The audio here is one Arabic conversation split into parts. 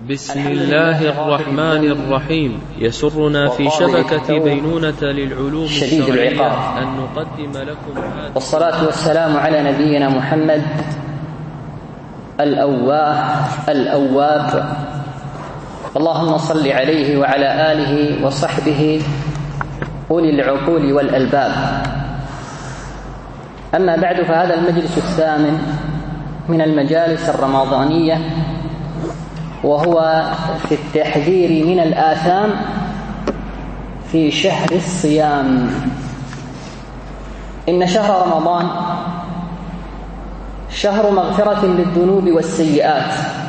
بسم الله الرحمن الرحيم. يسرنا في شبكة بينونة للعلوم الشرعية أن نقدم لكم والصلاة والسلام على نبينا محمد الأواب اللهم صل عليه وعلى آله وصحبه أولي العقول والألباب. أما بعد، فهذا المجلس الثامن من المجالس الرمضانية، وهو في التحذير من الآثام في شهر الصيام. إن شهر رمضان شهر مغفرة للذنوب والسيئات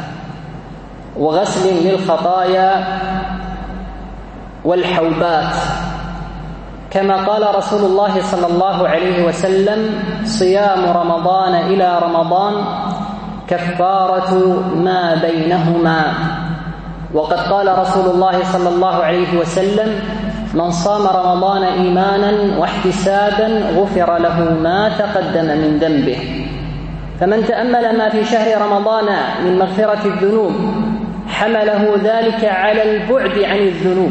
وغسل للخطايا والحوبات، كما قال رسول الله صلى الله عليه وسلم: صيام رمضان إلى رمضان كفارة ما بينهما. وقد قال رسول الله صلى الله عليه وسلم: من صام رمضان إيمانا واحتسابا غفر له ما تقدم من ذنبه. فمن تأمل ما في شهر رمضان من مغفرة الذنوب حمله ذلك على البعد عن الذنوب،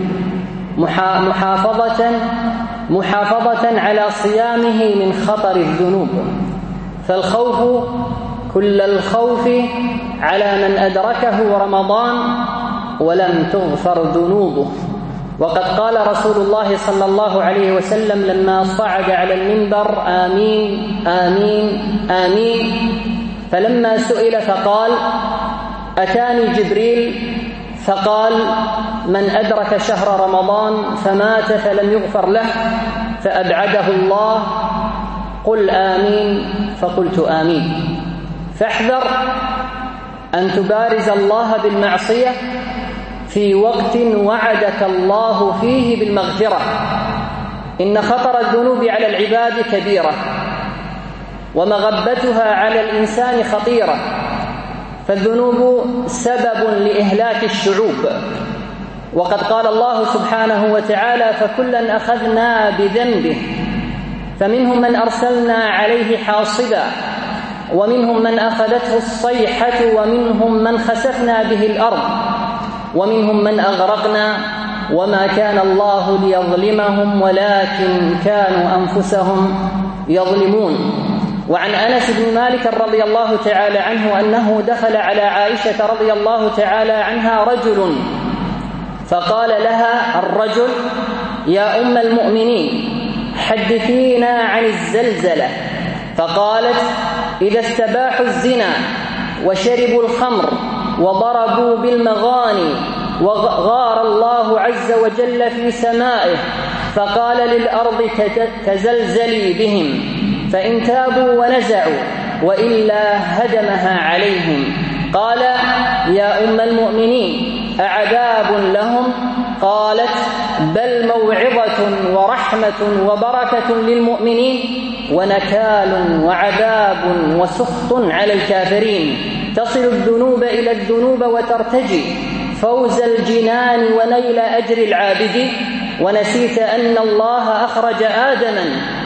محافظة على صيامه من خطر الذنوب. فالخوف كل الخوف على من أدركه رمضان ولم تغفر ذنوبه. وقد قال رسول الله صلى الله عليه وسلم لما صعد على المنبر: آمين آمين آمين. فلما سئل فقال: أتاني جبريل فقال: من أدرك شهر رمضان فمات فلم يغفر له فأبعده الله. قل آمين، فقلت آمين. فاحذر أن تبارز الله بالمعصية في وقت وعدك الله فيه بالمغفرة. إن خطر الذنوب على العباد كبيرة، ومغبتها على الإنسان خطيرة، فالذنوب سبب لإهلاك الشعوب. وقد قال الله سبحانه وتعالى: فكلا أخذنا بذنبه، فمنهم من أرسلنا عليه حاصبا، ومنهم من أخذته الصيحة، ومنهم من خسفنا به الأرض، ومنهم من أغرقنا، وما كان الله ليظلمهم ولكن كانوا أنفسهم يظلمون. وعن أنس بن مالك رضي الله تعالى عنه أنه دخل على عائشة رضي الله تعالى عنها رجل، فقال لها الرجل: يا أم المؤمنين، حدثينا عن الزلزلة. فقالت: إذا استباحوا الزنا وشربوا الخمر وضربوا بالمغاني وغار الله عز وجل في سمائه، فقال للأرض: تزلزلي بهم، فإن تابوا ونزعوا وإلا هدمها عليهم. قال: يا أم المؤمنين، أعذاب لهم؟ قالت: بل موعظة ورحمة وبركة للمؤمنين، ونكال وعذاب وسخط على الكافرين. تصل الذنوب إلى الذنوب وترتجي فوز الجنان ونيل أجر العابد. ونسيت أن الله أخرج آدما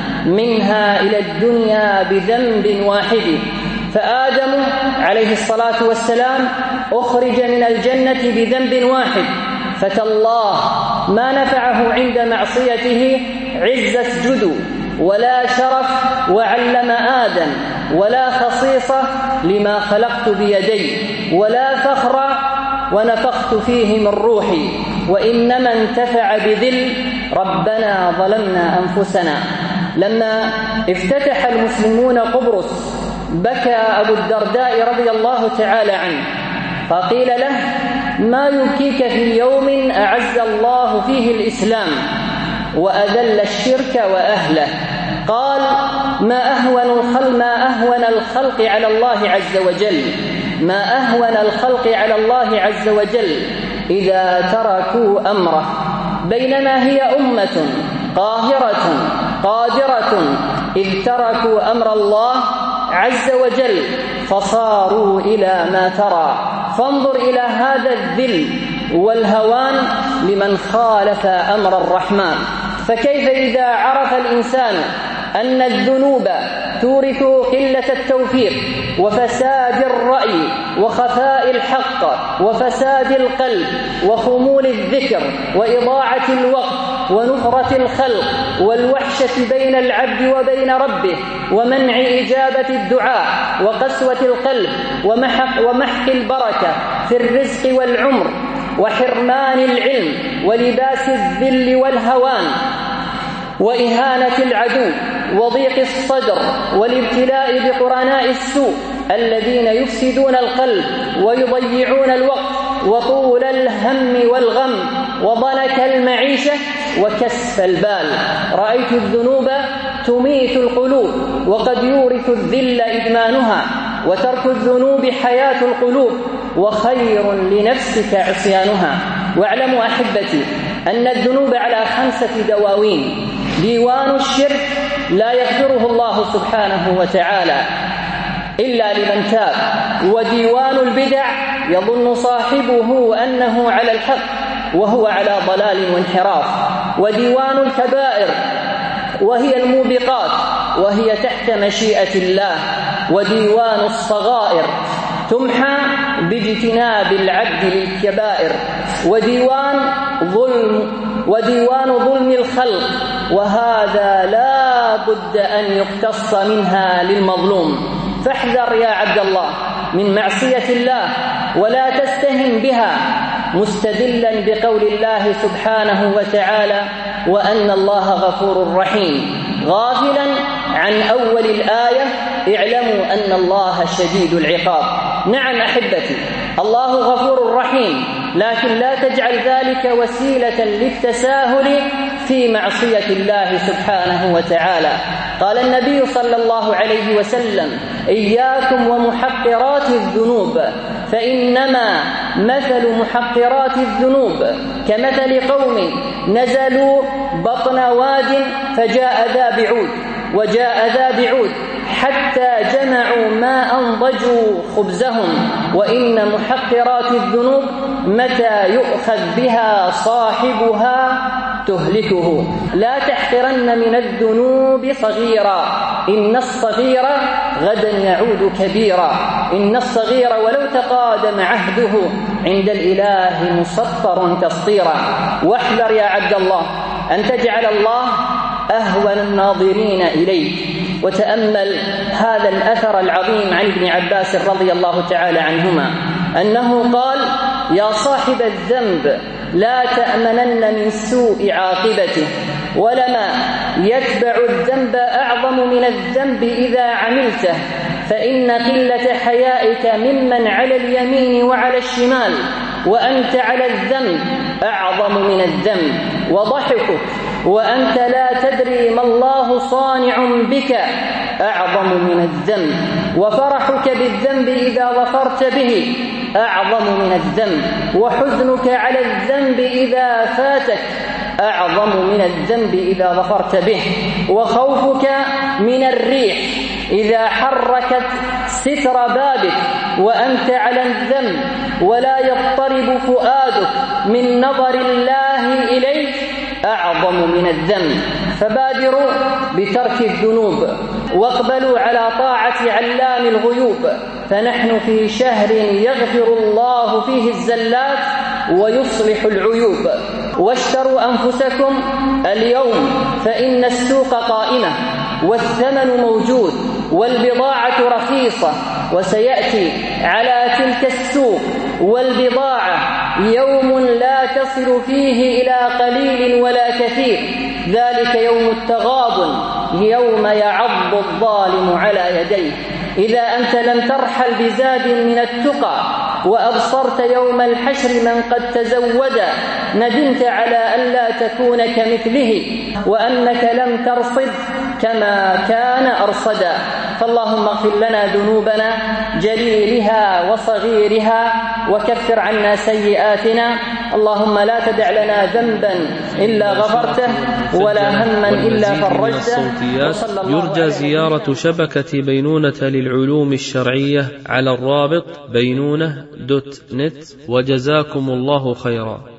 منها إلى الدنيا بذنب واحد، فآدم عليه الصلاة والسلام أخرج من الجنة بذنب واحد، فتالله ما نفعه عند معصيته عز اسجد ولا شرف وعلم آدم ولا خصيصة لما خلقت بيدي ولا فخر ونفخت فيه من روحي، وإنما انتفع بذل ربنا ظلمنا أنفسنا. لما افتتح المسلمون قبرص بكى أبو الدرداء رضي الله تعالى عنه، فقيل له: ما يبكيك في يوم أعز الله فيه الإسلام وأذل الشرك وأهله؟ قال: ما أهون الخلق على الله عز وجل، ما أهون الخلق على الله عز وجل إذا تركوا أمره، بينما هي أمة قاهرة قادرة إذ تركوا أمر الله عز وجل فصاروا إلى ما ترى. فانظر إلى هذا الذل والهوان لمن خالف أمر الرحمن. فكيف إذا عرف الإنسان أن الذنوب تورث قلة التوفيق وفساد الرأي وخفاء الحق وفساد القلب وخمول الذكر وإضاعة الوقت ونفرة الخلق والوحشة بين العبد وبين ربه ومنع إجابة الدعاء وقسوة القلب ومحق البركة في الرزق والعمر وحرمان العلم ولباس الذل والهوان وإهانة العدو وضيق الصدر والابتلاء بقرناء السوء الذين يفسدون القلب ويضيعون الوقت وطول الهم والغم وضنك المعيشة وكسف البال. رأيت الذنوب تميت القلوب وقد يورث الذل إدمانها، وترك الذنوب حياة القلوب وخير لنفسك عصيانها. واعلموا أحبتي أن الذنوب على 5 دواوين: ديوان الشرك لا يغفره الله سبحانه وتعالى إلا لمن تاب، وديوان البدع يظن صاحبه أنه على الحق وهو على ضلال وانحراف، وديوان الكبائر وهي الموبقات وهي تحت مشيئة الله، وديوان الصغائر تمحى باجتناب العبد للكبائر، وديوان ظلم الخلق، وهذا لا بد أن يقتص منها للمظلوم. فاحذر يا عبد الله من معصية الله ولا تستهن بها، مستدلا بقول الله سبحانه وتعالى: وأن الله غفور رحيم، غافلا عن أول الآية: اعلموا أن الله شديد العقاب. نعم أحبتي، الله غفور رحيم، لكن لا تجعل ذلك وسيلة للتساهل في معصية الله سبحانه وتعالى. قال النبي صلى الله عليه وسلم: إياكم ومحقرات الذنوب، فإنما مثل محقرات الذنوب كمثل قوم نزلوا بطن واد فجاء ذا بعود وجاء ذا بعود حتى جمعوا ماء ضجوا خبزهم. وإن محقرات الذنوب متى يؤخذ بها صاحبها تهلكه. لا تحقرن من الذنوب صغيرا، إن الصغير غدا يعود كبيرا، إن الصغير ولو تقادم عهده عند الإله مسطر تسطيرا. واحذر يا عبد الله أن تجعل الله أهون الناظرين إليك. وتأمل هذا الأثر العظيم عن ابن عباس رضي الله تعالى عنهما أنه قال: يا صاحب الذنب لا تأمنن من سوء عاقبته، ولما يتبع الذنب أعظم من الذنب إذا عملته، فإن قلة حيائك ممن على اليمين وعلى الشمال وأنت على الذنب أعظم من الذنب، وضحكك وأنت لا تدري ما الله صانع بك أعظم من الذنب، وفرحك بالذنب إذا ظفرت به أعظم من الذنب، وحزنك على الذنب إذا فاتك أعظم من الذنب إذا ظفرت به، وخوفك من الريح إذا حركت ستر بابك وأنت على الذنب ولا يضطرب فؤادك من نظر الله إليك أعظم من الذنب. فبادروا بترك الذنوب واقبلوا على طاعة علام الغيوب، فنحن في شهر يغفر الله فيه الزلات ويصلح العيوب. واشتروا أنفسكم اليوم فإن السوق قائمة والثمن موجود والبضاعة رخيصة، وسيأتي على تلك السوق والبضاعة يوم لا تصل فيه إلى قليل ولا كثير، ذلك يوم التغابن، يوم يعض الظالم على يديه. إذا أنت لم ترحل بزاد من التقى وأبصرت يوم الحشر من قد تزود، ندمت على ألا تكون كمثله وأنك لم ترصد كما كان أرصدا. فاللهم اغفر لنا ذنوبنا جليلها وصغيرها وكفر عنا سيئاتنا. اللهم لا تدع لنا ذنبا إلا غفرته ولا هما إلا فرجته. يرجى زيارة شبكة بينونة للعلوم الشرعية على الرابط بينونة.net. وجزاكم الله خيرا.